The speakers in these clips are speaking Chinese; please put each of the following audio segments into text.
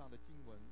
上的经文，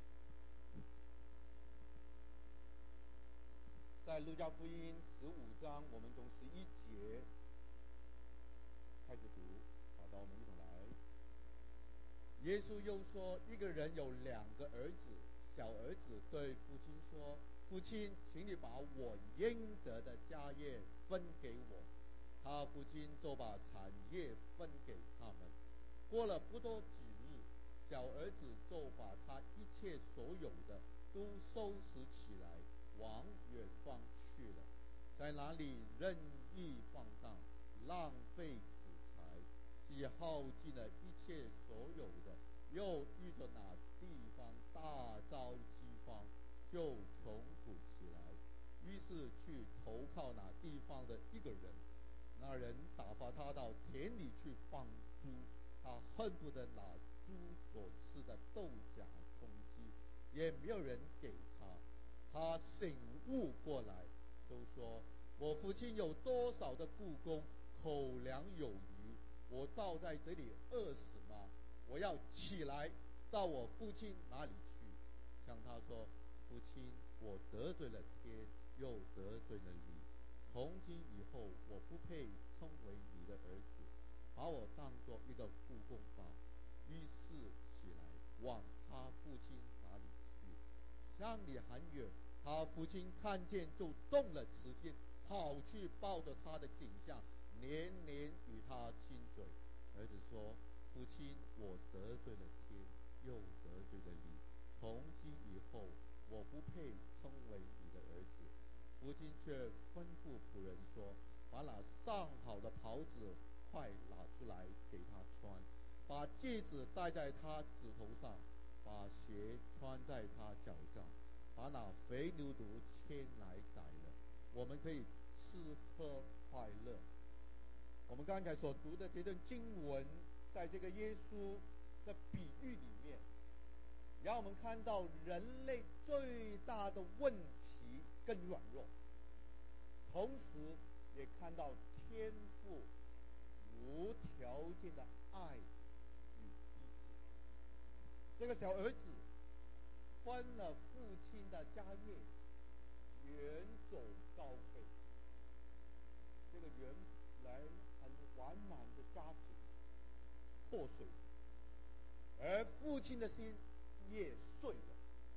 在路加福音15章，我们从11节开始读。好的，我们一同来。耶稣又说，一个人有2个儿子，小儿子对父亲说：“父亲，请你把我应得的家业分给我。”他父亲就把产业分给他们。过了不多几日，小儿子就把他一切所有的都收拾起来，往远方去了，在哪里任意放荡，浪费子财，既耗尽了一切所有的，又遇着那地方大遭饥荒，就穷苦起来，于是去投靠那地方的一个人。那人打发他到田里去放猪，他恨不得拿猪所吃的豆荚充饥，也没有人给他。他醒悟过来，就说：“我父亲有多少的雇工，口粮有余，我倒在这里饿死吗？我要起来到我父亲那里去，向他说：父亲，我得罪了天，又得罪了你。从今以后，我不配称为你的儿子，把我当作一个雇工吧。”于是起来往他父亲那里去。向里还远，他父亲看见，就动了慈心，跑去抱着他的颈项，连连与他亲嘴。儿子说：“父亲，我得罪了天，又得罪了你。从今以后，我不配称为你的儿子。”父亲却吩咐仆人说：“把那上好的袍子快拿出来给他穿，把戒指戴在他指头上，把鞋穿在他脚上，把那肥牛犊牵来宰了，我们可以吃喝快乐。”我们刚才所读的这段经文，在这个耶稣的比喻里面，让我们看到人类最大的问题跟软弱，同时也看到天父无条件的爱与医治。这个小儿子分了父亲的家业，远走高飞。这个原来很完满的家庭破碎，而父亲的心也碎了。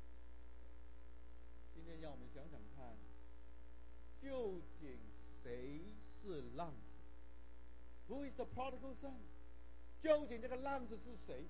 今天让我们想想看，究竟谁是浪子？ Who is the prodigal son？ 究竟这个浪子是谁？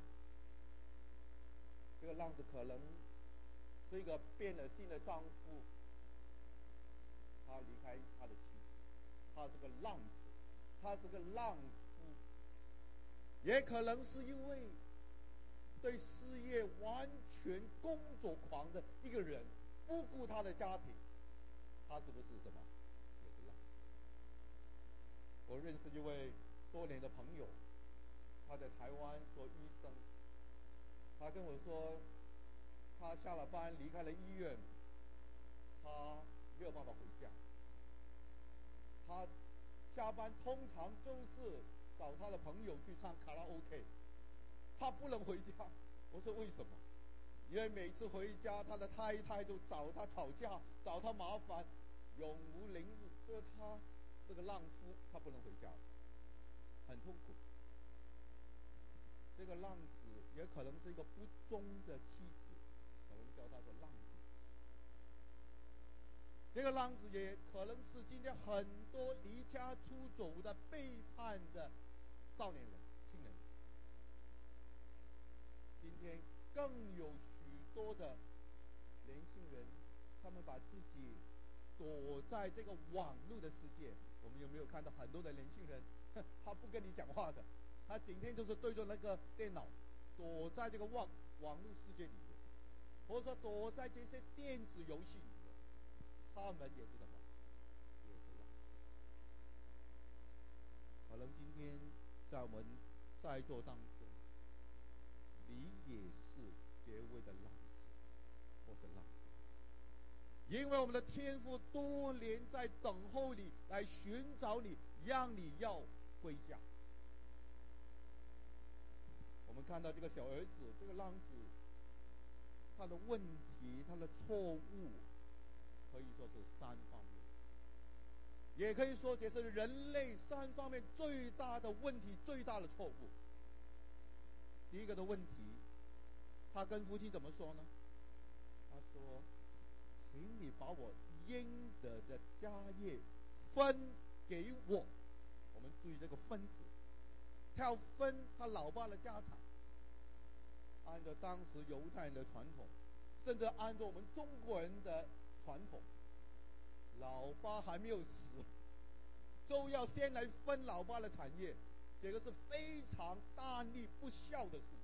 这个浪子可能是一个变了心的丈夫，他离开他的妻子，他是个浪子，他是个浪夫，也可能是一位对事业完全工作狂的一个人，不顾他的家庭，他是不是什么？也是浪子。我认识一位多年的朋友，他在台湾做医生，他跟我说，他下了班离开了医院，他没有办法回家。他下班通常就是找他的朋友去唱卡拉 OK， 他不能回家。我说为什么？因为每次回家，他的太太就找他吵架，找他麻烦，永无宁日。所以他是个浪夫，他不能回家，很痛苦。这个浪子也可能是一个不忠的妻子，我们叫他做浪子。这个浪子也可能是今天很多离家出走的背叛的少年人、青年人。今天更有许多的年轻人，他们把自己躲在这个网络的世界。我们有没有看到很多的年轻人，他不跟你讲话的，他整天就是对着那个电脑，躲在这个网络世界里面，或者说躲在这些电子游戏里面。他们也是什么？也是浪子。可能今天在我们在座当中，你也是这位的浪子，或是浪子。因为我们的天父多年在等候你，来寻找你，让你要归家。我们看到这个小儿子，这个浪子， 他的问题，他的错误，可以说是三方面，也可以说这是人类三方面最大的问题，最大的错误。第一个的问题，他跟父亲怎么说呢？他说：“请你把我应得的家业分给我。”我们注意这个分字，他要分他老爸的家产。按照当时犹太人的传统，甚至按照我们中国人的传统，老爸还没有死，就要先来分老爸的产业，这个是非常大逆不孝的事情。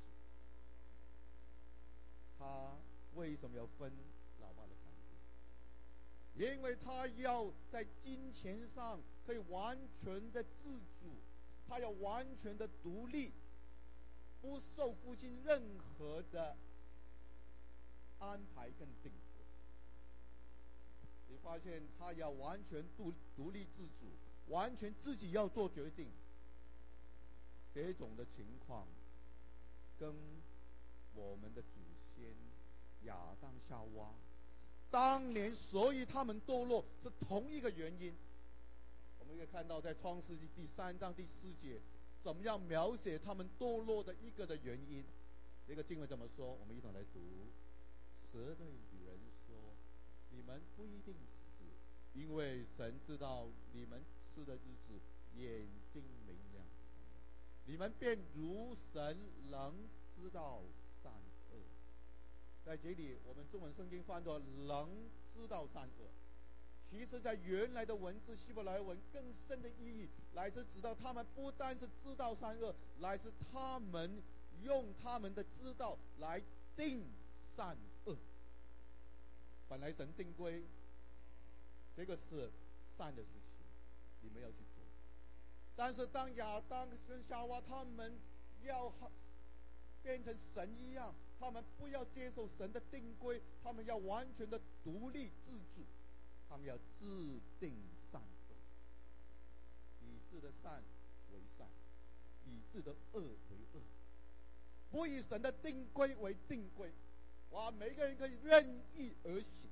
他为什么要分老爸的产业？因为他要在金钱上可以完全的自主，他要完全的独立，不受父亲任何的安排跟定夺。你发现他要完全独立自主，完全自己要做决定。这种的情况跟我们的祖先亚当夏娃当年所以他们堕落是同一个原因。我们可以看到在创世纪第3章第4节怎么样描写他们堕落的一个的原因。这个经文怎么说？我们一同来读。蛇对女人说：“你们不一定死，因为神知道你们吃的日子眼睛明亮，你们便如神能知道善恶。”在这里我们中文圣经翻作能知道善恶，其实在原来的文字希伯来文更深的意义，乃是指到他们不单是知道善恶，乃是他们用他们的知道来定善恶。本来神定规这个是善的事情，你们要去做，但是当亚当跟夏娃他们要变成神一样，他们不要接受神的定规，他们要完全的独立自主，他们要制定善恶，以致的善为善，以致的恶为恶，不以神的定规为定规。哇，每个人可以任意而行，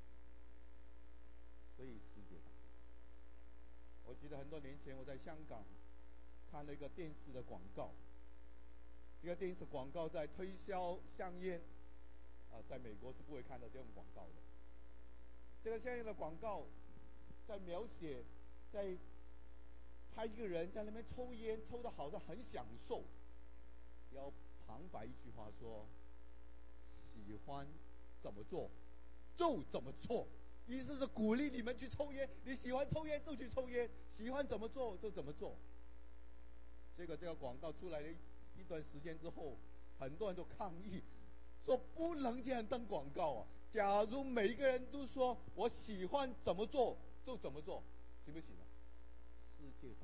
所以世界大。我记得很多年前我在香港看了一个电视的广告，这个电视广告在推销香烟在美国是不会看到这种广告的。这个香烟的广告在描写，在拍一个人在那边抽烟，抽的好像很享受，要旁白一句话说：喜欢怎么做就怎么做，意思是鼓励你们去抽烟，你喜欢抽烟就去抽烟，喜欢怎么做就怎么做。这个广告出来了一段时间之后，很多人都抗议说不能这样登广告啊！假如每一个人都说我喜欢怎么做就怎么做，行不行啊？世界大，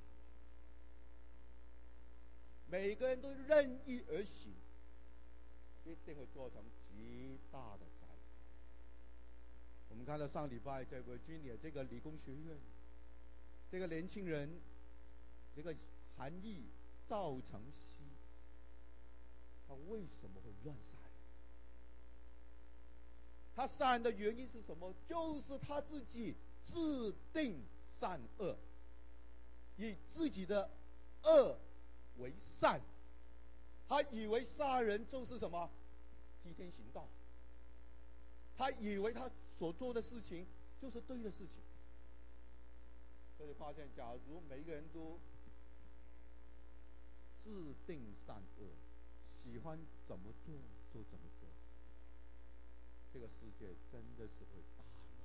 每个人都任意而行，一定会造成极大的灾害。我们看到上礼拜在 Virginia 这个理工学院，这个年轻人，这个韩裔赵承熙，他为什么会乱杀人？他杀人的原因是什么？就是他自己制定善恶，以自己的恶为善。他以为杀人就是什么？替天行道。他以为他所做的事情就是对的事情。所以发现，假如每一个人都制定善恶，喜欢怎么做就怎么做，这个世界真的是会大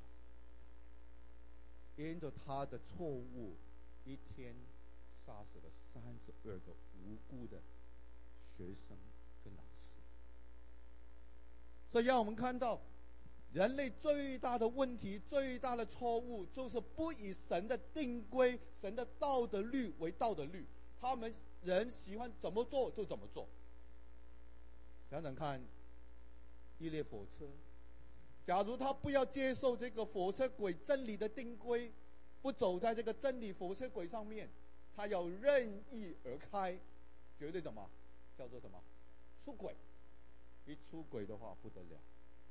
乱。因着他的错误，一天杀死了32个无辜的学生跟老师。所以让我们看到，人类最大的问题，最大的错误，就是不以神的定规、神的道德律为道德律。他们人喜欢怎么做就怎么做。想想看，一列火车，假如他不要接受这个火车轨真理的定规，不走在这个真理火车轨上面，他要任意而开，绝对什么？叫做什么？出轨。一出轨的话不得了，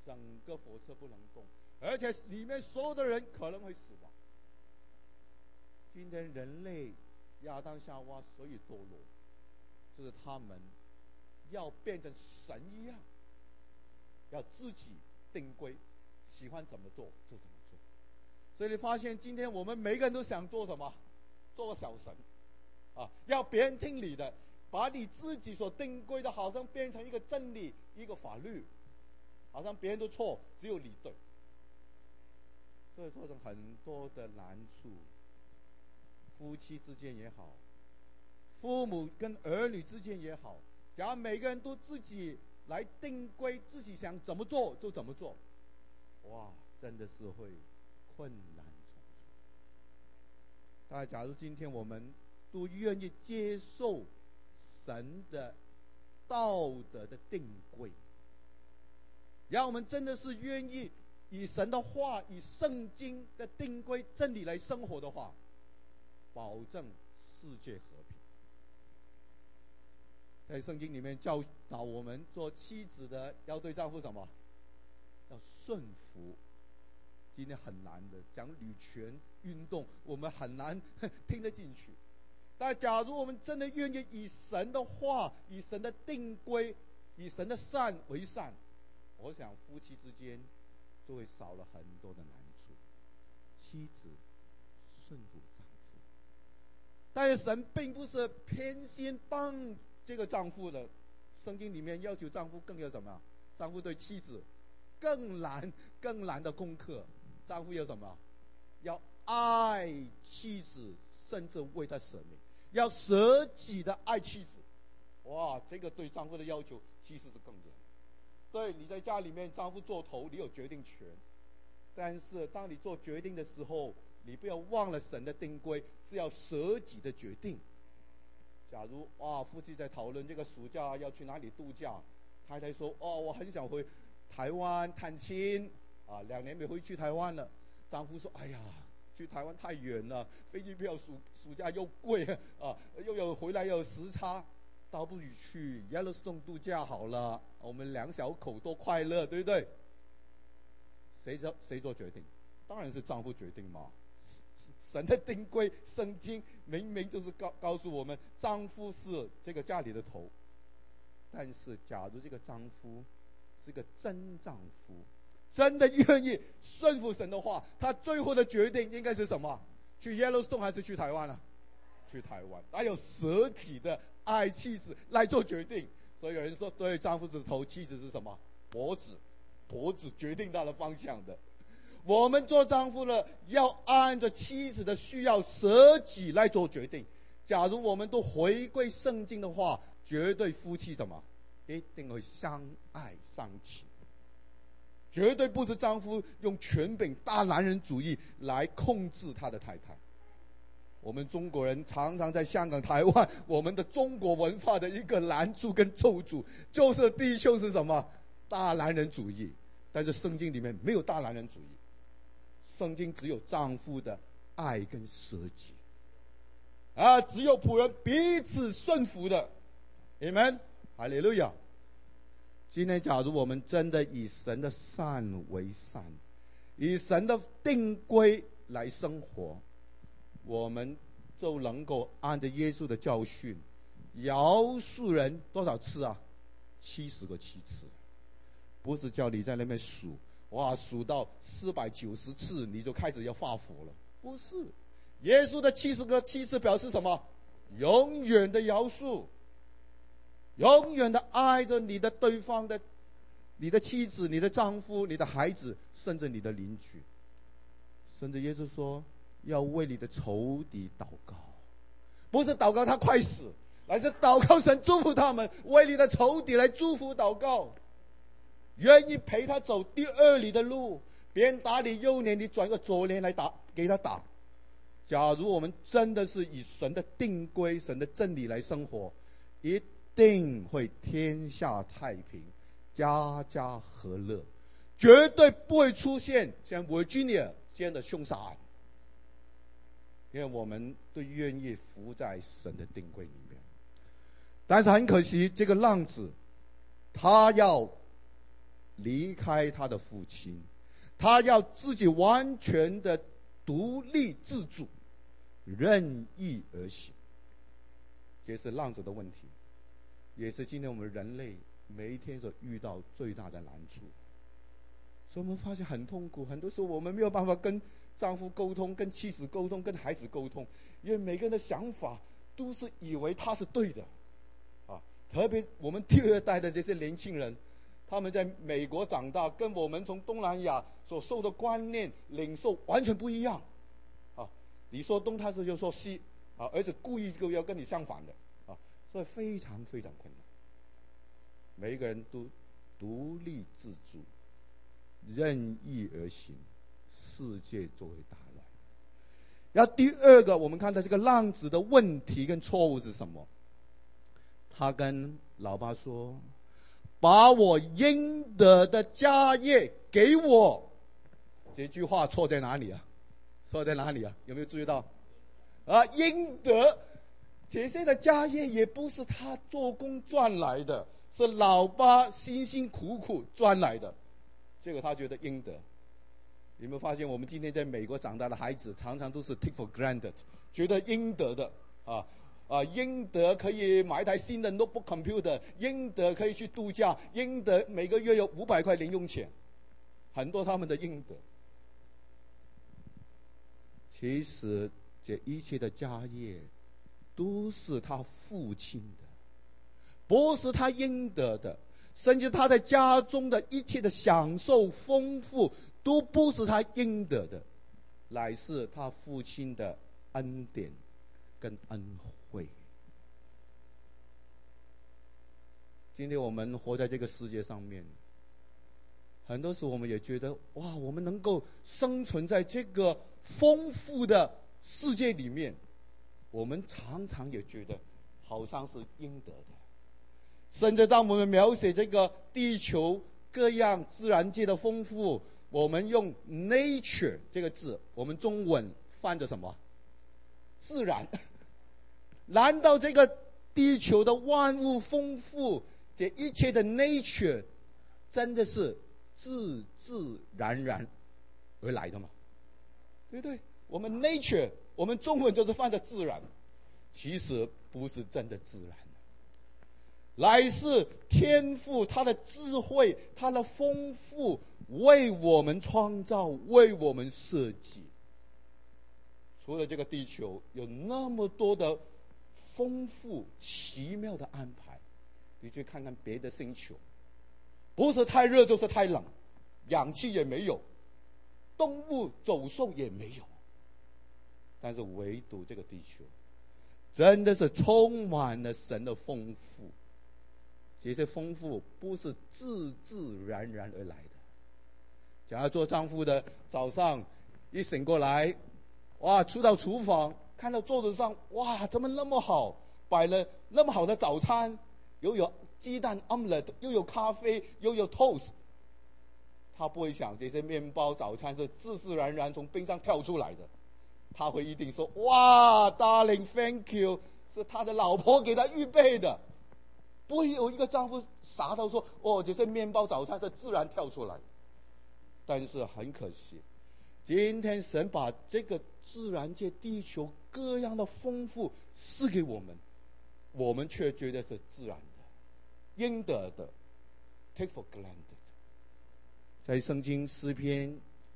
整个火车不能动，而且里面所有的人可能会死亡。今天人类亚当夏娃所以堕落，就是他们要变成神一样，要自己定规，喜欢怎么做就怎么做。所以你发现今天我们每个人都想做什么？做个小神啊，要别人听你的，把你自己所定规的好像变成一个真理，一个法律，好像别人都错，只有你对。所以造成很多的难处，夫妻之间也好，父母跟儿女之间也好，假如每个人都自己来定规，自己想怎么做就怎么做，哇，真的是会困难重重。但假如今天我们都愿意接受神的道德的定规，然后我们真的是愿意以神的话，以圣经的定规真理来生活的话，保证世界和平。在圣经里面教导我们做妻子的要对丈夫什么？要顺服。今天很难的，讲女权运动我们很难听得进去，但假如我们真的愿意以神的话，以神的定规，以神的善为善，我想夫妻之间就会少了很多的难处。妻子顺服丈夫，但是神并不是偏心帮这个丈夫的。圣经里面要求丈夫更要什么？丈夫对妻子更难的功课。丈夫有什么？要爱妻子，甚至为她舍命，要舍己的爱妻子。哇，这个对丈夫的要求其实是更严。对，你在家里面，丈夫做头，你有决定权，但是当你做决定的时候，你不要忘了神的定规是要舍己的决定。假如夫妻在讨论这个暑假要去哪里度假，太太说我很想回台湾探亲2年没回去台湾了。丈夫说：“哎呀，去台湾太远了，飞机票暑假又贵又有回来又有时差，倒不如去 Yellowstone 度假好了，我们2小口多快乐，对不对？”谁做决定？当然是丈夫决定嘛。神的定规，圣经明明就是告诉我们，丈夫是这个家里的头。但是，假如这个丈夫是个真丈夫，真的愿意顺服神的话，他最后的决定应该是什么？去 Yellowstone 还是去台湾啊？去台湾，他有舍己的爱妻子来做决定。所以有人说，对，丈夫是头，妻子是什么？脖子决定他的方向的。我们做丈夫的要按照妻子的需要舍己来做决定。假如我们都回归圣经的话，绝对夫妻什么？一定会相爱相亲。绝对不是丈夫用权柄大男人主义来控制他的太太。我们中国人常常在香港、台湾，我们的中国文化的一个难处跟咒诅，就是弟兄是什么？大男人主义。但是圣经里面没有大男人主义，圣经只有丈夫的爱跟舍己只有仆人彼此顺服的。Amen， 哈利路亚。今天假如我们真的以神的善为善，以神的定规来生活，我们就能够按照耶稣的教训饶恕人多少次啊？70个7次。不是叫你在那边数数到490次你就开始要发火了，不是。耶稣的70个7次表示什么？永远的饶恕，永远的爱着你的对方的，你的妻子、你的丈夫、你的孩子，甚至你的邻居。甚至耶稣说要为你的仇敌祷告，不是祷告他快死，而是祷告神祝福他们，为你的仇敌来祝福祷告。愿意陪他走第2里的路，别人打你右脸，你转个左脸来给他打。假如我们真的是以神的定规、神的真理来生活，一定会天下太平，家家和乐，绝对不会出现像 Virginia 这样的凶杀案。因为我们都愿意服在神的定规里面。但是很可惜，这个浪子他要离开他的父亲，他要自己完全的独立自主，任意而行。这是浪子的问题，也是今天我们人类每一天所遇到最大的难处。所以我们发现很痛苦，很多时候我们没有办法跟丈夫沟通，跟妻子沟通，跟孩子沟通，因为每个人的想法都是以为他是对的啊。特别我们第二代的这些年轻人，他们在美国长大，跟我们从东南亚所受的观念领受完全不一样啊。你说东，他是就说西啊，而且故意就要跟你相反的啊，所以非常非常困难。每一个人都独立自主，任意而行，世界就会大乱。然后第二个，我们看到这个浪子的问题跟错误是什么？他跟老爸说：“把我应得的家业给我。”这句话错在哪里啊？错在哪里啊？有没有注意到？应得这些的家业也不是他做工赚来的，是老爸辛辛苦苦赚来的。这个他觉得应得。有没有发现我们今天在美国长大的孩子常常都是 take for granted， 觉得应得的应得可以买一台新的 notebook computer， 应得可以去度假，应得每个月有500块零用钱，很多他们的应得。其实这一切的家业都是他父亲的，不是他应得的。甚至他在家中的一切的享受丰富都不是他应得的，乃是他父亲的恩典跟恩惠。今天我们活在这个世界上面，很多时候我们也觉得哇，我们能够生存在这个丰富的世界里面，我们常常也觉得好像是应得的。甚至当我们描写这个地球各样自然界的丰富，我们用 nature 这个字，我们中文翻着什么？自然。难道这个地球的万物丰富，这一切的 nature 真的是自自然然而来的吗？对不对？我们 nature 我们中文就是翻着自然，其实不是真的自然，乃是天父他的智慧，他的丰富为我们创造，为我们设计。除了这个地球有那么多的丰富奇妙的安排，你去看看别的星球，不是太热就是太冷，氧气也没有，动物走兽也没有，但是唯独这个地球真的是充满了神的丰富。这些丰富不是自自然然而来的。假如做丈夫的早上一醒过来，哇，出到厨房看到桌子上，哇，怎么那么好，摆了那么好的早餐，又有鸡蛋 omelette， 又有咖啡，又有 toast。他不会想这些面包早餐是自自然然从冰箱跳出来的，他会一定说，哇 darling thank you， 是他的老婆给他预备的。不会有一个丈夫傻到说，哦，这些面包早餐是自然跳出来的。但是很可惜，今天神把这个自然界地球各样的丰富赐给我们，我们却觉得是自然的，应得的 take for granted。 在圣经诗篇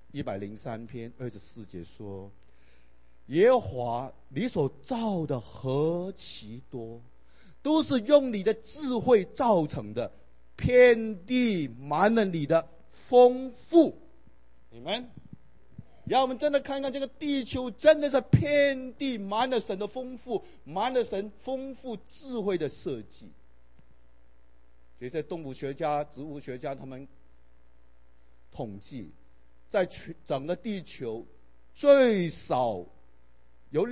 103篇24节说，耶和华你所造的何其多，都是用你的智慧造成的，遍地满了你的丰富。你们让我们真的看看这个地球真的是遍地满了神的丰富，满了神丰富智慧的设计。这些动物学家植物学家他们统计，在整个地球最少有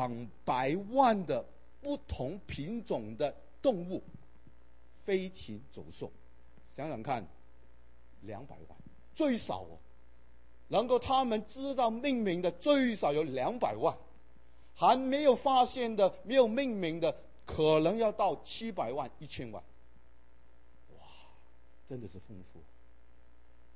200万的不同品种的动物，飞禽走兽，想想看，200万最少哦，能够他们知道命名的最少有200万，还没有发现的、没有命名的，可能要到700万、1000万。哇，真的是丰富。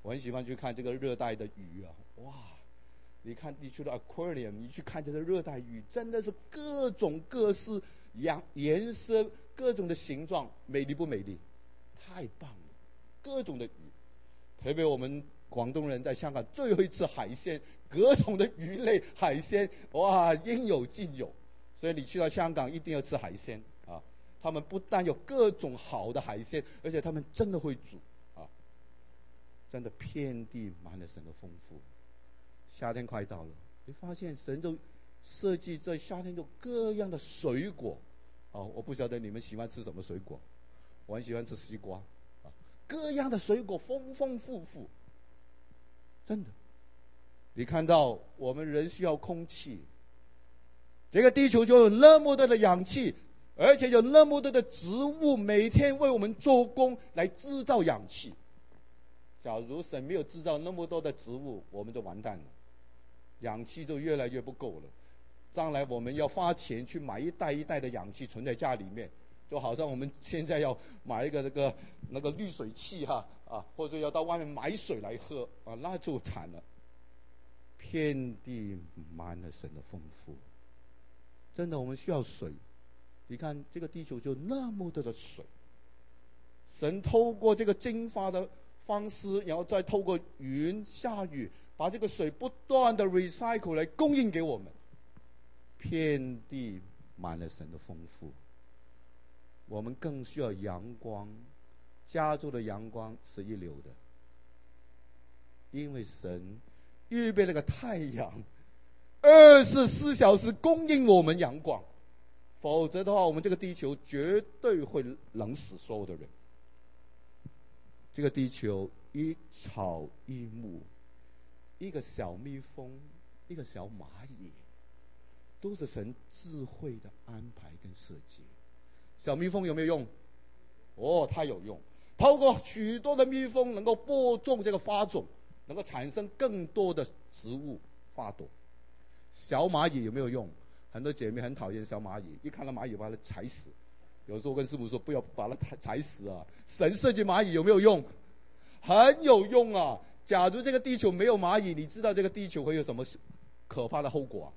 我很喜欢去看这个热带的鱼啊，哇！你去到 aquarium， 你去看这个热带鱼，真的是各种各式颜色、各种的形状，美丽不美丽？太棒了！各种的鱼，特别我们广东人在香港最会吃海鲜，各种的鱼类海鲜，哇，应有尽有。所以你去到香港一定要吃海鲜啊！他们不但有各种好的海鲜，而且他们真的会煮啊！真的遍地满了神的丰富。夏天快到了，你发现神就设计在夏天有各样的水果。我不晓得你们喜欢吃什么水果，我很喜欢吃西瓜啊！各样的水果丰丰富富，真的。你看到我们人需要空气，这个地球就有那么多的氧气，而且有那么多的植物每天为我们做工来制造氧气。假如神没有制造那么多的植物，我们就完蛋了，氧气就越来越不够了。将来我们要花钱去买一袋一袋的氧气存在家里面，就好像我们现在要买一个那个滤水器或者要到外面买水来喝那就惨了。遍地满了神的丰富，真的我们需要水。你看这个地球就那么多的水，神透过这个蒸发的方式，然后再透过云下雨，把这个水不断的 recycle 来供应给我们。遍地满了神的丰富，我们更需要阳光。加州的阳光是一流的，因为神预备了个太阳，24小时供应我们阳光，否则的话，我们这个地球绝对会冷死所有的人。这个地球一草一木，一个小蜜蜂，一个小蚂蚁，都是神智慧的安排跟设计。小蜜蜂有没有用？它有用。透过许多的蜜蜂能够播种这个花种，能够产生更多的植物花朵。小蚂蚁有没有用？很多姐妹很讨厌小蚂蚁，一看到蚂蚁把它踩死。有时候跟师父说不要把它踩死啊。神设计蚂蚁有没有用？很有用啊。假如这个地球没有蚂蚁，你知道这个地球会有什么可怕的后果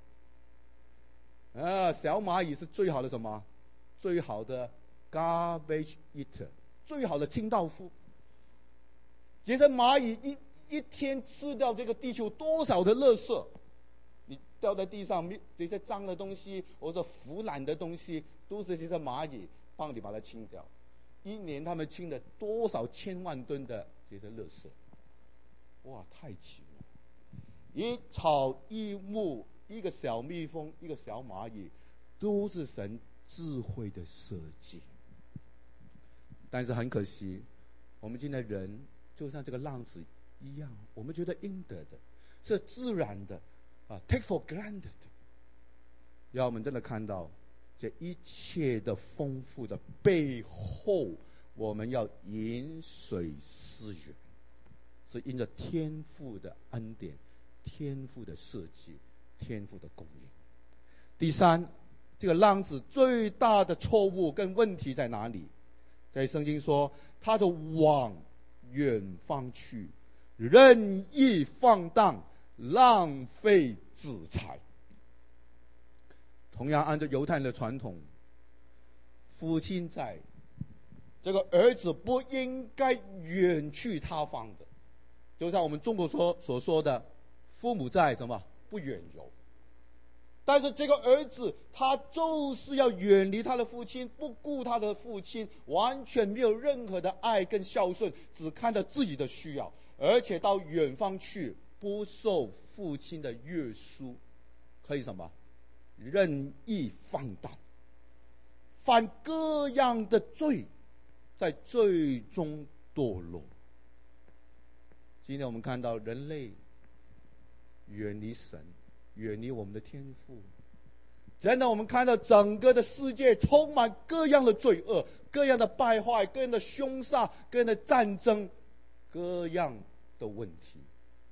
小蚂蚁是最好的什么？最好的 garbage eater， 最好的清道夫。其实蚂蚁一天吃掉这个地球多少的垃圾，你掉在地上这些脏的东西或者腐烂的东西，都是这些蚂蚁帮你把它清掉。一年他们清了多少千万吨的这些垃圾，哇，太奇了！一草一木，一个小蜜蜂，一个小蚂蚁，都是神智慧的设计。但是很可惜，我们今天人就像这个浪子一样，我们觉得应得的，是自然的take for granted。要我们真的看到这一切的丰富的背后，我们要饮水思源，是因着天父的恩典、天父的设计、天父的供应。第三，这个浪子最大的错误跟问题在哪里？在圣经说，他就往远方去，任意放荡，浪费资财。同样按照犹太人的传统，父亲在，这个儿子不应该远去他方的，就像我们中国所说的父母在，什么不远游。但是这个儿子他就是要远离他的父亲，不顾他的父亲，完全没有任何的爱跟孝顺，只看到自己的需要，而且到远方去，不受父亲的约束，可以什么任意放荡，犯各样的罪，在最终堕落。今天我们看到人类远离神，远离我们的天赋，真的我们看到整个的世界充满各样的罪恶，各样的败坏，各样的凶杀，各样的战争，各样的问题。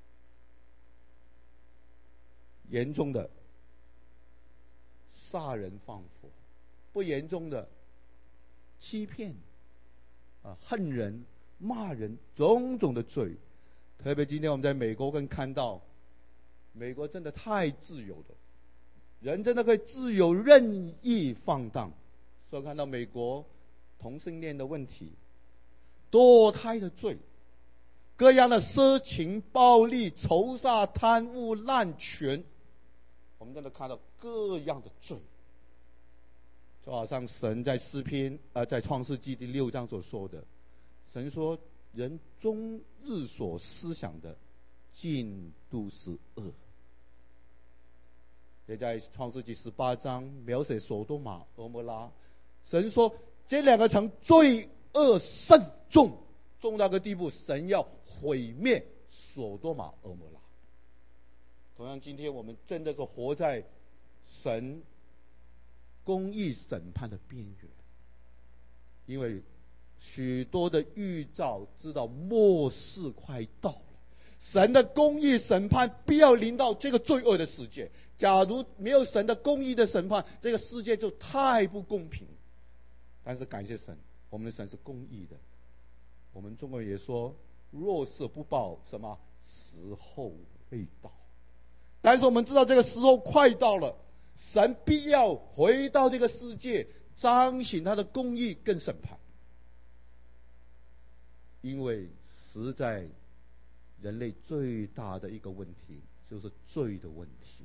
严重的杀人放火，不严重的欺骗恨人骂人，种种的罪， 特别今天我们在美国更看到，美国真的太自由了，人真的可以自由任意放荡。所以看到美国同性恋的问题、堕胎的罪、各样的色情、暴力、仇杀、贪污、滥权，我们真的看到各样的罪。就好像神在诗篇在创世纪第6章所说的，神说人终日所思想的尽都是恶。也在创世纪18章描写所多玛俄摩拉，神说这2个城罪恶甚重，重到个地步，神要毁灭所多玛俄摩拉。同样今天我们真的是活在神公义审判的边缘，因为许多的预兆知道末世快到了，神的公义审判必要临到这个罪恶的世界。假如没有神的公义的审判，这个世界就太不公平。但是感谢神，我们的神是公义的。我们中国人也说若是不报，什么时候未到。但是我们知道这个时候快到了，神必要回到这个世界，彰显他的公义跟审判。因为实在人类最大的一个问题就是罪的问题。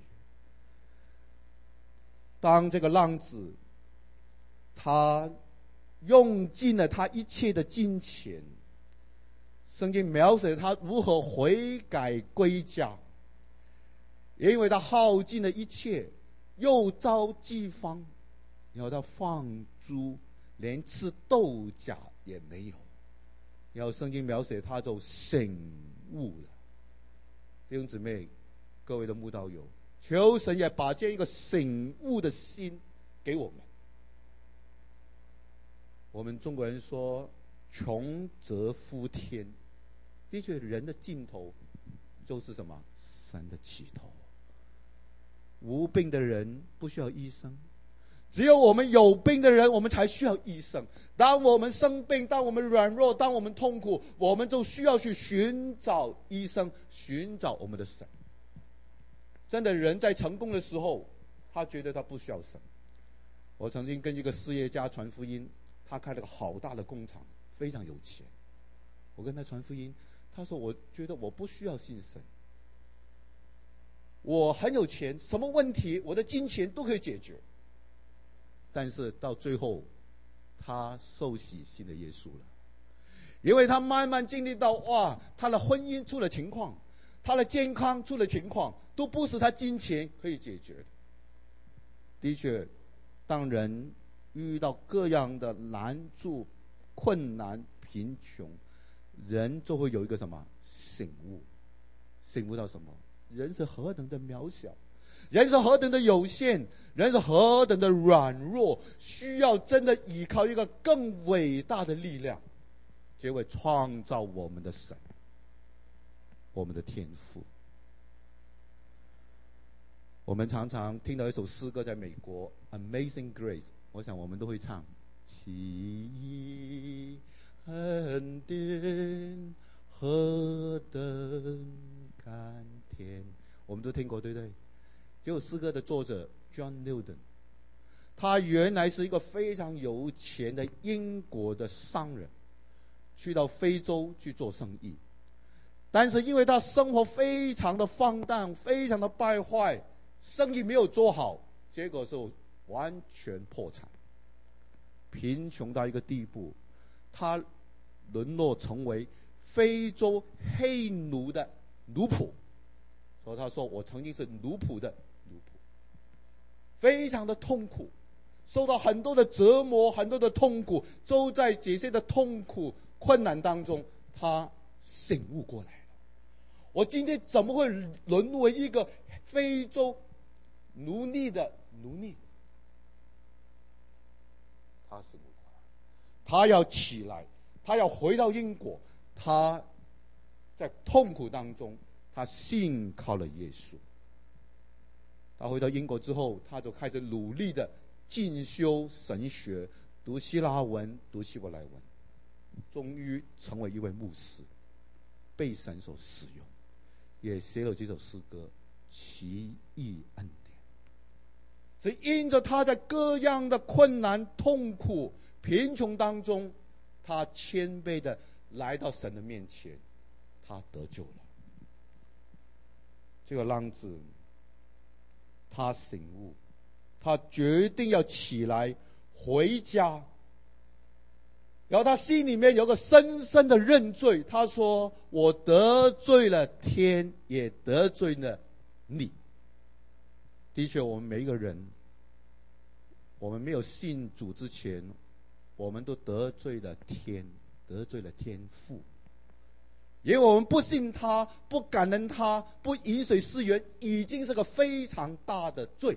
当这个浪子他用尽了他一切的金钱，圣经描写他如何悔改归家，因为他耗尽了一切，又遭饥荒，然后他放猪，连吃豆荚也没有。然后圣经描写他就醒悟了。弟兄姊妹，各位的慕道友，求神也把这一个醒悟的心给我们。我们中国人说穷则夫天，的确人的尽头就是什么？神的起头。无病的人不需要医生，只有我们有病的人，我们才需要医生。当我们生病，当我们软弱，当我们痛苦，我们就需要去寻找医生，寻找我们的神。真的，人在成功的时候，他觉得他不需要神。我曾经跟一个事业家传福音，他开了个好大的工厂，非常有钱。我跟他传福音，他说我觉得我不需要信神，我很有钱，什么问题我的金钱都可以解决。但是到最后他受洗信了耶稣了，因为他慢慢经历到，哇，他的婚姻出了情况，他的健康出了情况，都不是他金钱可以解决的。的确，当人遇到各样的难处、困难、贫穷，人就会有一个什么醒悟？醒悟到什么？人是何等的渺小，人是何等的有限，人是何等的软弱，需要真的依靠一个更伟大的力量，这位创造我们的神，我们的天父。我们常常听到一首诗歌，在美国 Amazing Grace， 我想我们都会唱，奇异恩典何等甘甜，我们都听过，对不对？这首诗歌的作者 John Newton， 他原来是一个非常有钱的英国的商人，去到非洲去做生意，但是因为他生活非常的放荡，非常的败坏，生意没有做好，结果是完全破产，贫穷到一个地步，他沦落成为非洲黑奴的奴仆。所以他说，我曾经是奴仆的奴仆，非常的痛苦，受到很多的折磨，很多的痛苦，都在这些的痛苦困难当中，他醒悟过来了。我今天怎么会沦为一个非洲奴隶的奴隶？他醒悟过来，他要起来，他要回到英国。他在痛苦当中，他信靠了耶稣。他回到英国之后，他就开始努力的进修神学，读希腊文，读希伯来文，终于成为一位牧师。 被神所使用，也写了这首诗歌《奇异恩典》。所以因着他在各样的困难、痛苦、贫穷当中，他谦卑的来到神的面前，他得救了。这个浪子他醒悟，他决定要起来回家，然后他心里面有个深深的认罪，他说我得罪了天，也得罪了你。的确，我们每一个人，我们没有信主之前，我们都得罪了天，得罪了天父。因为我们不信他，不感恩他，不饮水思源，已经是个非常大的罪。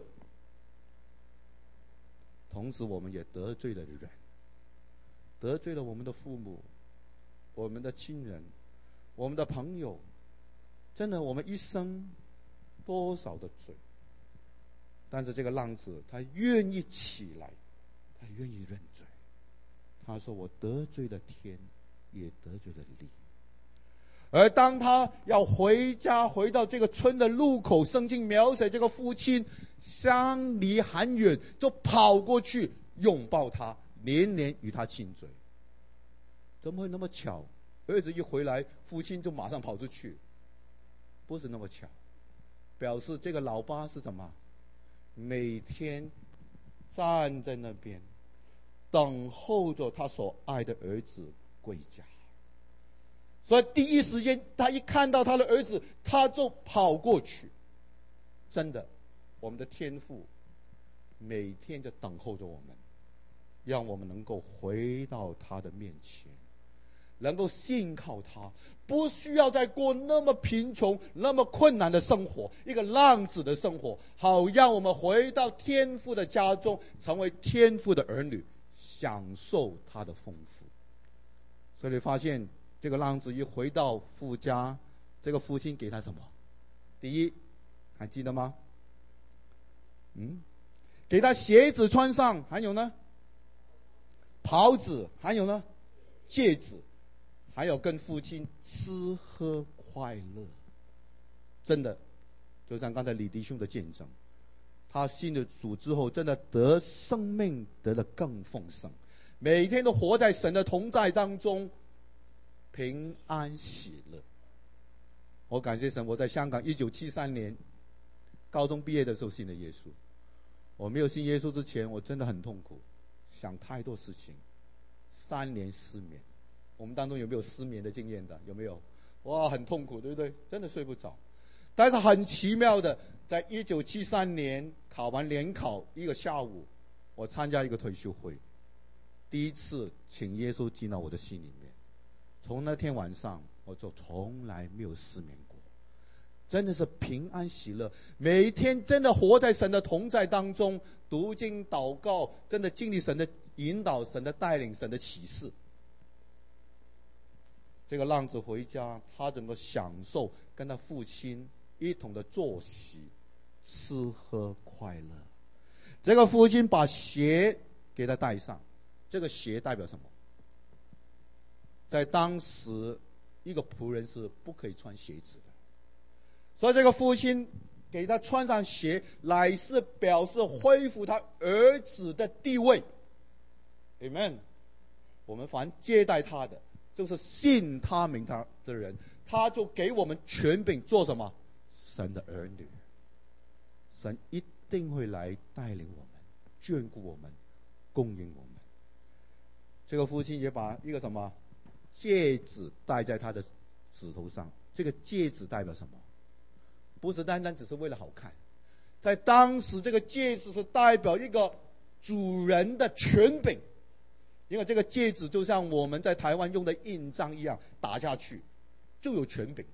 同时我们也得罪了人，得罪了我们的父母，我们的亲人，我们的朋友。真的，我们一生多少的罪。但是这个浪子他愿意起来，他愿意认罪。他说我得罪了天，也得罪了你。而当他要回家，回到这个村的路口，圣经描写这个父亲相离很远，就跑过去拥抱他，连连与他亲嘴。怎么会那么巧？儿子一回来，父亲就马上跑出去？不是那么巧，表示这个老爸是什么？每天站在那边等候着他所爱的儿子归家。所以第一时间他一看到他的儿子，他就跑过去。真的，我们的天父每天就等候着我们，让我们能够回到他的面前，能够信靠他，不需要再过那么贫穷那么困难的生活，一个浪子的生活，好让我们回到天父的家中，成为天父的儿女，享受他的丰富。所以你发现这个浪子一回到父家，这个父亲给他什么？第一，还记得吗？给他鞋子穿上，还有呢，袍子，还有呢，戒指，还有跟父亲吃喝快乐。真的，就像刚才李弟兄的见证，他信了主之后，真的得生命得得更丰盛，每天都活在神的同在当中，平安喜乐。我感谢神，我在香港1973年高中毕业的时候信了耶稣。我没有信耶稣之前，我真的很痛苦，想太多事情，3年失眠。我们当中有没有失眠的经验的？有没有？哇，很痛苦，对不对？真的睡不着。但是很奇妙的，在1973年考完联考一个下午，我参加一个退休会，第一次请耶稣进到我的心里面。从那天晚上，我就从来没有失眠过，真的是平安喜乐，每一天真的活在神的同在当中，读经祷告，真的经历神的引导，神的带领，神的启示。这个浪子回家，他整个享受跟他父亲一同的坐席，吃喝快乐。这个父亲把鞋给他带上，这个鞋代表什么？在当时一个仆人是不可以穿鞋子的，所以这个父亲给他穿上鞋，乃是表示恢复他儿子的地位。 Amen。 我们凡接待他的，就是信他名他的人，他就给我们权柄做什么？神的儿女。神一定会来带领我们，眷顾我们，供应我们。这个父亲也把一个什么戒指戴在他的指头上，这个戒指代表什么？不是单单只是为了好看，在当时这个戒指是代表一个主人的权柄，因为这个戒指就像我们在台湾用的印章一样，打下去就有权柄。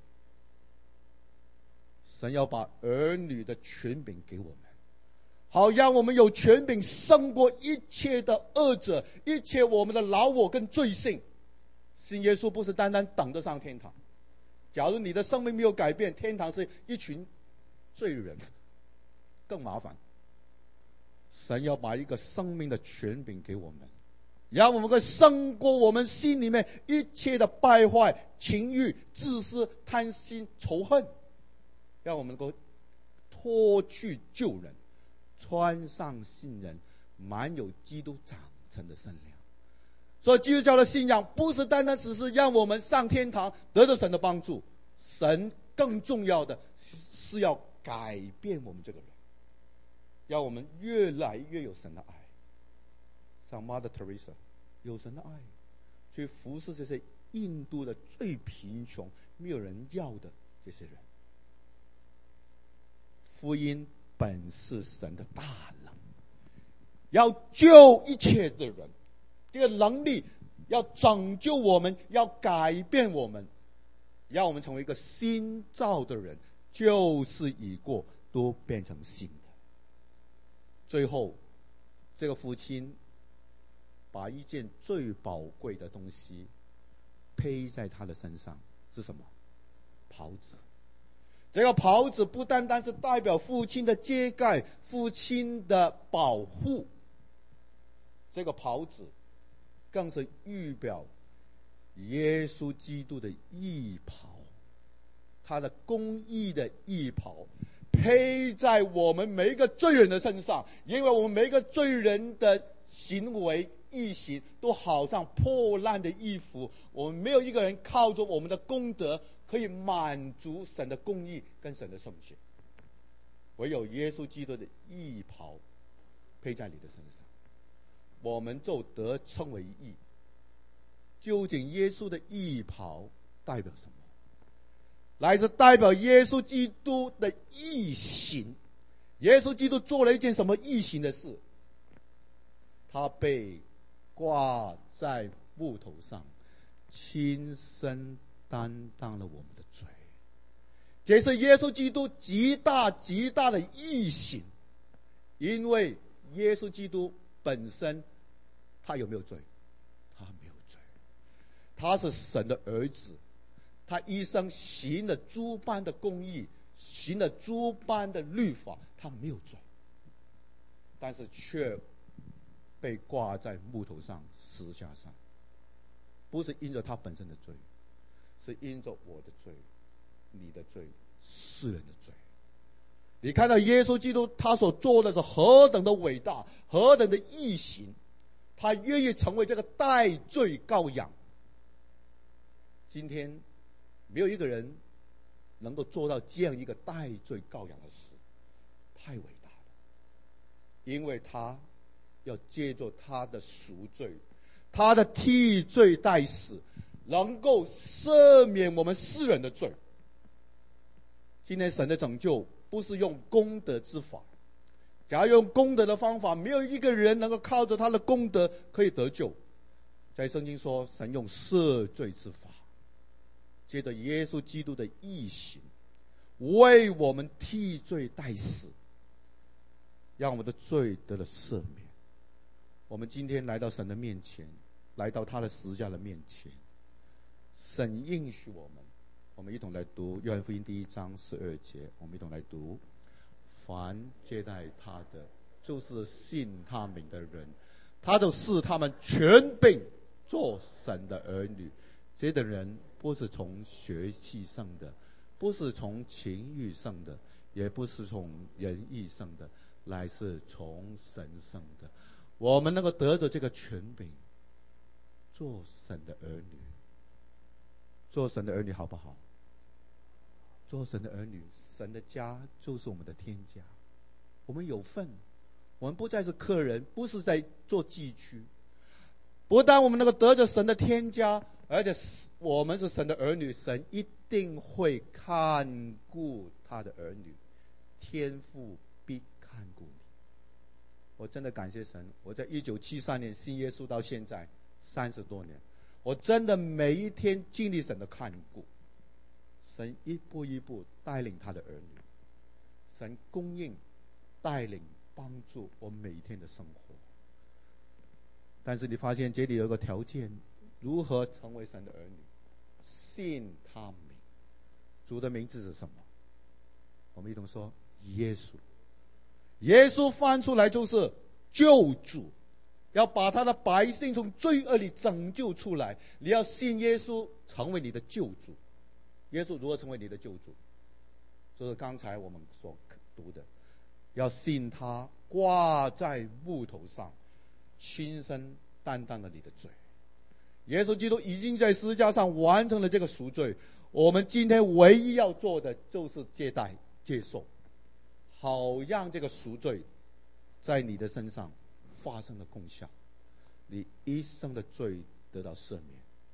神要把儿女的权柄给我们，好让我们有权柄胜过一切的恶者，一切我们的老我跟罪性。信耶稣不是单单等得上天堂，假如你的生命没有改变，天堂是一群罪人，更麻烦。神要把一个生命的权柄给我们， 让我们可以胜过我们心里面一切的败坏、情欲、自私、贪心、仇恨，让我们能够脱去旧人，穿上新人，满有基督长成的身量。所以基督教的信仰不是单单只是让我们上天堂得到神的帮助，神更重要的是要改变我们这个人，让我们越来越有神的爱，像 Mother Teresa 有神的爱，去服侍这些印度的最贫穷没有人要的这些人。福音本是神的大能，要救一切的人，这个能力要拯救我们，要改变我们，让我们成为一个新造的人，旧事已过，都变成新的。最后这个父亲把一件最宝贵的东西披在他的身上，是什么？袍子。这个袍子不单单是代表父亲的遮盖，父亲的保护，这个袍子更是预表耶稣基督的义袍，他的公义的义袍披在我们每一个罪人的身上，因为我们每一个罪人的行为义行都好像破烂的衣服，我们没有一个人靠着我们的功德可以满足神的公义跟神的圣洁，唯有耶稣基督的义袍披在你的身上，我们就得称为义。究竟耶稣的义袍代表什么？来自代表耶稣基督的义行。耶稣基督做了一件什么义行的事？他被挂在木头上，亲身担当了我们的罪。这是耶稣基督极大极大的义行。因为耶稣基督本身他有没有罪？他没有罪。他是神的儿子，他一生行了诸般的公义，行了诸般的律法，他没有罪，但是却被挂在木头上十字架上，不是因着他本身的罪，是因着我的罪、你的罪、世人的罪。你看到耶稣基督他所做的是何等的伟大，何等的义行，他愿意成为这个代罪羔羊。今天没有一个人能够做到这样一个代罪羔羊的事，太伟大了。因为他要借着他的赎罪，他的替罪代死，能够赦免我们世人的罪。今天神的拯救不是用功德之法，假如用功德的方法，没有一个人能够靠着他的功德可以得救。在圣经说神用赦罪之法，借着耶稣基督的义行，为我们替罪代死，让我们的罪得了赦免。我们今天来到神的面前，来到他的十字架的面前，神应许我们一同来读约翰福音第1章12节，我们一同来读：凡接待他的，就是信他名的人，他就赐他们权柄做神的儿女。这样的人不是从血气生的，不是从情欲生的，也不是从人意生的，乃是从神生的。我们能够得着这个权柄，做神的儿女。做神的儿女好不好？做神的儿女，神的家就是我们的天家，我们有份，我们不再是客人，不是在做寄居。不但我们能够得着神的天家，而且我们是神的儿女，神一定会看顾他的儿女，天父必看顾你。我真的感谢神，我在1973年信耶稣到现在30多年，我真的每一天经历神的看顾，神一步一步带领他的儿女，神供应、带领、帮助我每一天的生活。但是你发现这里有个条件，如何成为神的儿女？信他名。主的名字是什么？我们一同说耶稣。耶稣翻出来就是救主， 要把他的百姓从罪恶里拯救出来。你要信耶稣成为你的救主。耶稣如何成为你的救主？就是刚才我们所读的，要信他挂在木头上，亲身担当了你的罪。耶稣基督已经在十字架上完成了这个赎罪，我们今天唯一要做的就是接受，好让这个赎罪在你的身上发生了功效，你一生的罪得到赦免。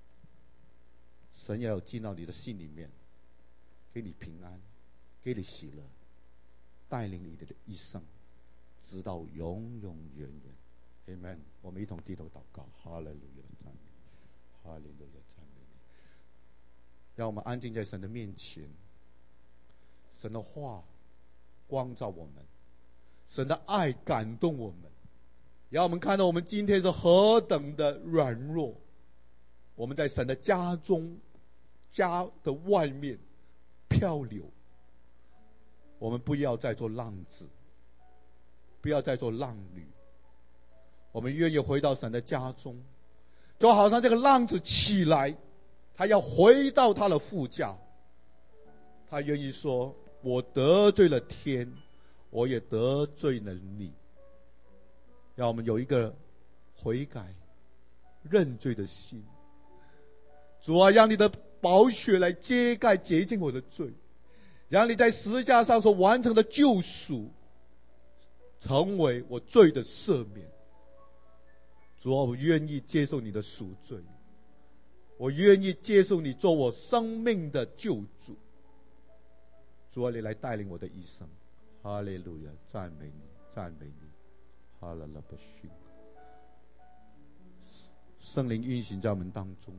神要进到你的心里面，给你平安，给你喜乐，带领你的一生直到永永远远。 Amen。 我们一同低头祷告。哈利路亚，赞美你，哈利路亚，赞美你。让我们安静在神的面前，神的话光照我们，神的爱感动我们，让我们看到我们今天是何等的软弱。我们在神的家中，家的外面漂流，我们不要再做浪子，不要再做浪女，我们愿意回到神的家中，就好像这个浪子起来，他要回到他的父家，他愿意说，我得罪了天，我也得罪了你。让我们有一个悔改认罪的心。主啊，让你的宝血来揭盖洁净我的罪，让你在十字架上所完成的救赎成为我罪的赦免。主啊，我愿意接受你的赎罪，我愿意接受你做我生命的救主。主啊，你来带领我的一生。哈利路亚，赞美你，赞美你。哈啦啦巴逊，圣灵运行在我们当中。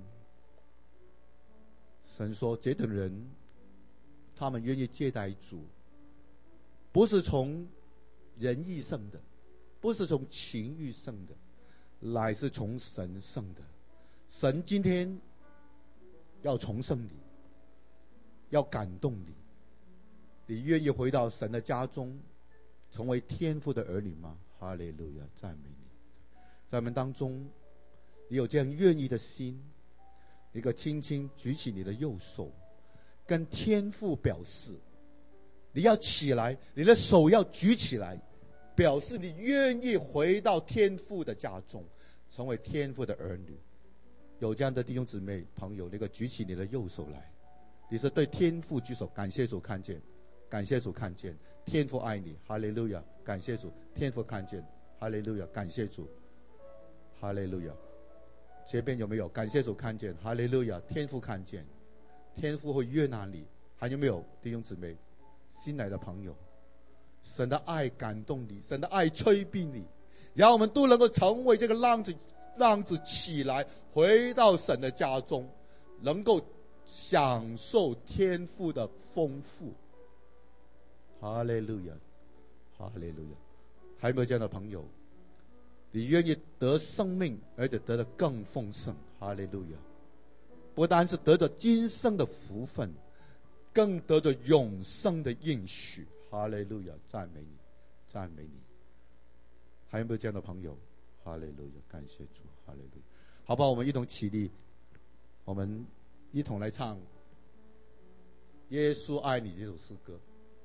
神说，这等人他们愿意接待主，不是从人意生的，不是从情欲生的，乃是从神生的。神今天要重生你，要感动你，你愿意回到神的家中，成为天父的儿女吗？哈利路亚，赞美你。在我们当中，你有这样愿意的心，一个轻轻举起你的右手，跟天父表示你要起来，你的手要举起来，表示你愿意回到天父的家中，成为天父的儿女。有这样的弟兄姊妹朋友，那个举起你的右手来，你是对天父举手，感谢主看见，感谢主看见，天父爱你，哈利路亚，感谢主，天父看见，哈利路亚，感谢主，哈利路亚。这边有没有？感谢主看见，哈利路亚，天父看见，天父会悦纳你。还有没有弟兄姊妹新来的朋友？神的爱感动你，神的爱催逼你，让我们都能够成为这个浪子起来，回到神的家中，能够享受天父的丰富。哈利路亚，哈利路亚。还有没有这样的朋友？你愿意得生命，而且得得更丰盛。哈利路亚。不单是得着今生的福分，更得着永生的应许。哈利路亚，赞美你，赞美你。还有没有这样的朋友？哈利路亚，感谢主，哈利路亚。好吧，我们一同起立，我们一同来唱《耶稣爱你》这首诗歌。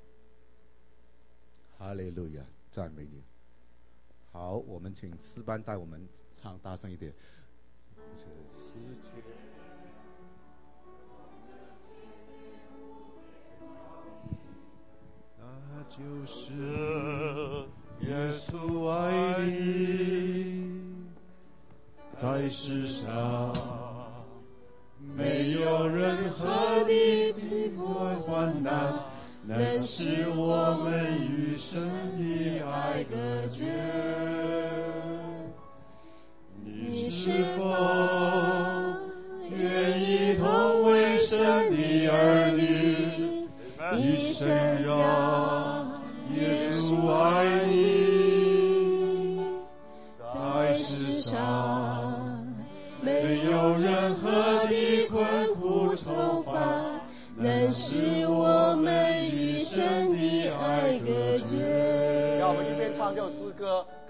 哈利路亚，赞美你。好，我们请诗班带我们唱大声一点。这世界那就是耶稣爱你，在世上没有任何的逼迫患难能使我们与神的爱隔绝。你是否愿意同为神的儿女，一生让耶稣爱你？在世上没有任何的困苦愁烦能使我们与神的爱隔绝。 让我们一边唱这首诗歌。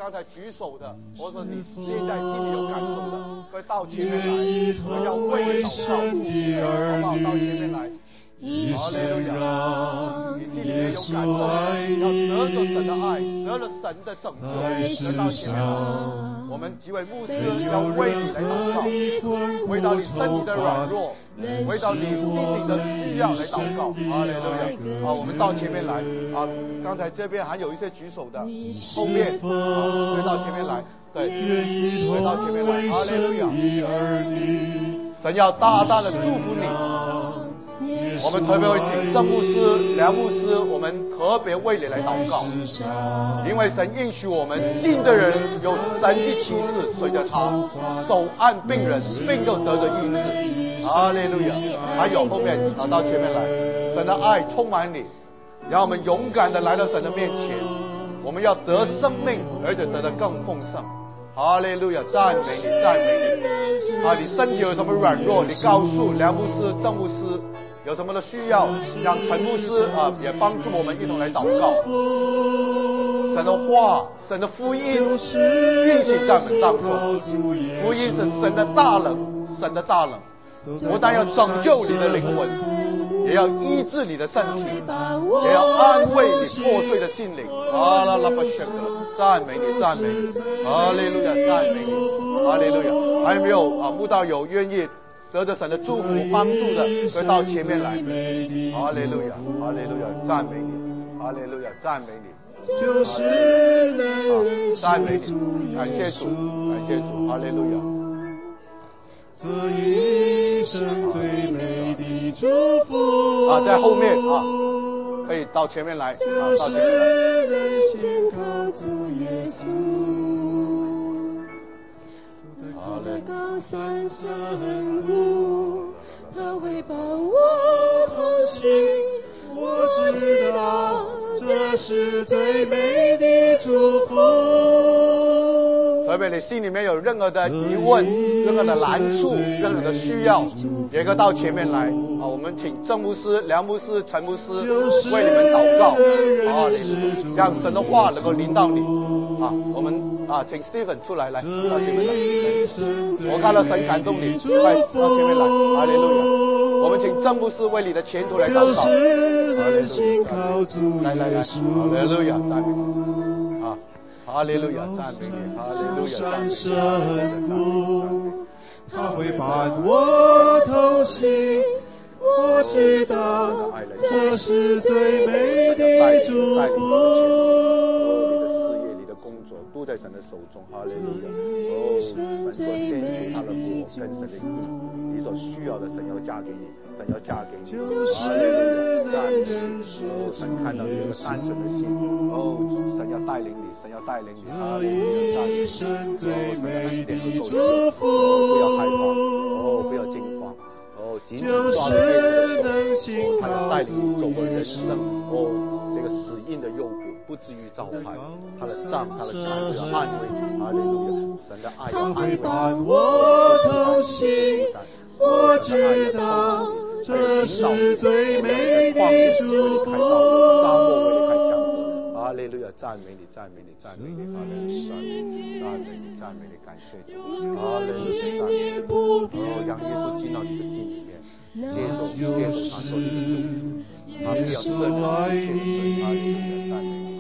刚才举手的，或者你现在心里有感动的，可以到前面来，我要为你祷告，好不好？到前面来。哈利路亚！你心里面有感动，要得着神的爱，得了神的拯救，得到前面来。我们几位牧师要为你来祷告，为到你身体的软弱，为到你心灵的需要来祷告。哈利路亚！好，我们到前面来。啊，刚才这边还有一些举手的，后面回到前面来。对，回到前面来。哈利路亚！神要大大的祝福你。我们特别会请郑牧师、梁牧师，我们特别为你来祷告，因为神应许我们信的人有神迹奇事随着他，手按病人，病就得着医治。哈利路亚！还有后面到前面来，神的爱充满你，让我们勇敢的来到神的面前，我们要得生命，而且得的更丰盛。哈利路亚！赞美你，赞美你！啊，你身体有什么软弱，你告诉梁牧师、郑牧师。有什么的需要，让陈牧师也帮助我们一同来祷告。神的话，神的福音运行在我们当中。福音是神的大能，神的大能不但要拯救你的灵魂，也要医治你的身体，也要安慰你破碎的心灵。阿拉拉巴谢克，赞美你，赞美你，哈利路亚，赞美你，哈利路亚。还有没有慕道友愿意得着神的祝福帮助的，可以到前面来。哈利路亚，哈利路亚，赞美你，哈利路亚，赞美你，赞美你，感谢主，感谢主，哈利路亚。 这一生最美的祝福在后面可以到前面来，到前面来。 在高山深谷，他会帮我同行。 我知道这是最美的祝福。 特别你心里面有任何的疑问、任何的难处、任何的需要，也可以到前面来我们请郑牧师、梁牧师、陈牧师为你们祷告让神的话能够临到你我们请 Stephen 出来，来到前面来。我看到神感动你，快到前面来。哈利路亚！我们请郑牧师为你的前途来祷告。来，哈利路亚，赞美你哈利路亚，赞美你，哈利路亚，赞美你， 他会伴我同行。我知道这是最美的祝福。 都在神的手中，哈利路亚！神所先求他的国跟神的义，你所需要的神要嫁给你，神要嫁给你，哈利路亚！赞美神看到你有个单纯的心，神要带领你，神要带领你，哈利路亚！赞美神的恩典和够不要害怕，不要惊慌。紧紧抓住耶稣的手，他要带领你走过人生这个死荫的幽谷，不至于遭害。他的杖，他的枪就要安慰，哈利路亚！神的爱要安慰。 伴我同行，我知道这是最美的祝福。 沙漠为你开江河，哈利路亚！赞美你，赞美你，赞美你，哈利路亚！赞美你，赞美你，感谢主，哈利路亚！赞美你，让耶稣进到你的心里面。接受他做你的救主，他必要赦免一切的罪。哈利路亚，赞美你。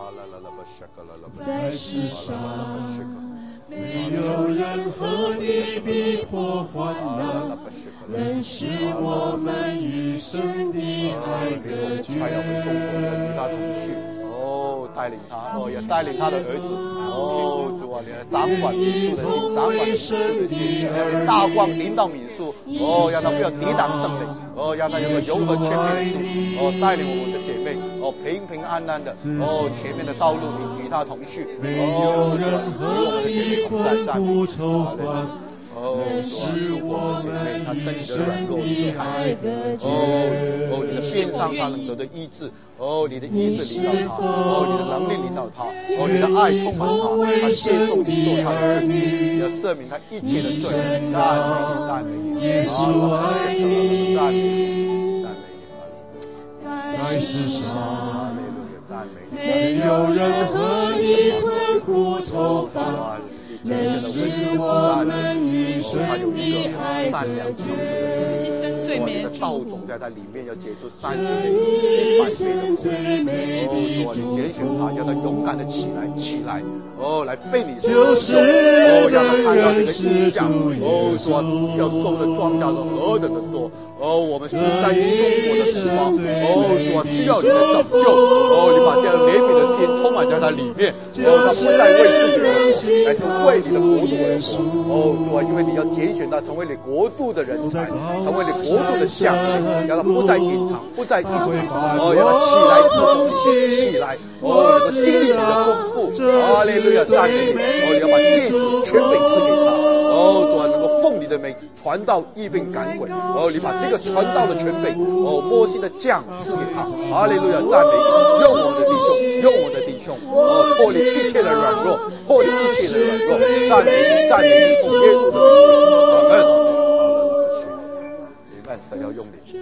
在世上， 没有任何的逼迫患难能使我们与神的爱隔绝。 他要为中国人与他同去，带领他，也带领他的儿子，主啊，你来掌管民数的心，掌管民数的心，让大光临到民数，让他不要抵挡圣灵，让他有个柔和谦卑的心，带领我们的姐妹，平平安安的，前面的道路你与他同去，与我们的姐妹同在，赞美祝福我们姐妹，她身体的软弱你都看见，你的鞭伤她能得的医治，你的医治临到她，你的能力临到她，你的爱充满她，她接受你做她的救主，你要赦免她一切的罪，赞美你，赞美你，赞美你， 在世上赞美你， 没有任何的困苦痛能使我们一生的爱善良诚实的心。你的道种在他里面要结出30倍、100倍的果子。主啊，你拣选他，让他勇敢的起来，来被你使用。让他看到这个异象。主啊，要收的庄稼是何等的多。我们是在于中国的时光。主啊，需要你的拯救。你把这样怜悯的心充满在他里面。他不再为自己而活，乃是为你的国度而活。主啊，因为你要拣选他成为你国度的人才，成为你国度的象征，让他不再隐藏，让他起来侍奉，起来，经历你的丰富。哈利路亚，赞美你。你要把戒指全备赐给他。主啊，能够奉你的名传道医病赶鬼。你把这个传道的全备，摩西的杖赐给他。哈利路亚，赞美你。用我的弟兄，脱离一切的软弱，赞美你，奉耶稣的名求，阿门。神要用你，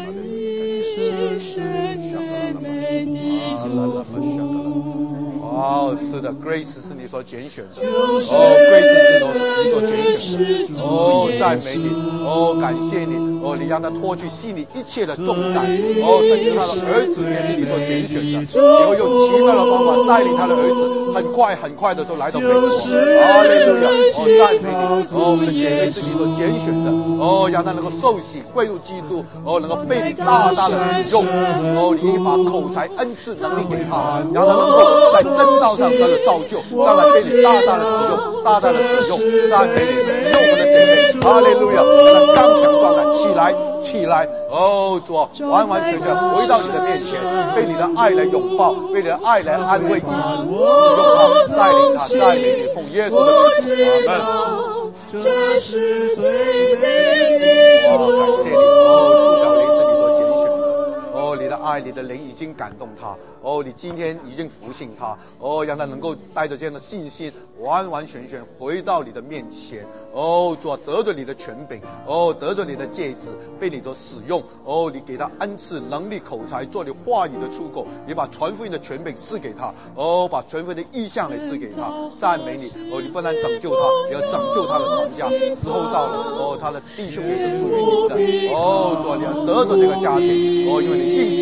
是的 ，Grace 是你所拣选的，Grace 是你所拣选的，赞美你，感谢你，你让他脱去心里一切的重担，甚至他的儿子也是你所拣选的，你会用奇妙的方法带领他的儿子，很快的时候来到美国，哈利路亚，赞美你，我们的姐妹是你所拣选的，让他能够受洗归入基督，能够被你大大的使用，你把口才恩赐能力给他，让他能够在真道上他的造就，让他被你大大的使用，赞美你，使用我们的姐妹，哈利路亚，让他刚强壮胆，起来，主啊，完完全全回到你的面前，被你的爱来拥抱，被你的爱来安慰医治，使用他，带领他，带领你，奉耶稣的名，阿门。这是最美的祝福。感谢你，苏小玲是你所拣选的，你的爱，你的灵已经感动他，你今天已经服信他，让他能够带着这样的信心，完完全全回到你的面前，主啊，得着你的权柄，得着你的戒指，被你所使用，你给他恩赐能力口才，做你话语的出口，你把传福音的权柄赐给他，把传福音的意向来赐给他，赞美你，你不但拯救他，也要拯救他的全家，时候到了，他的弟兄也是属于你的，主啊，你要得着这个家庭，因为你应许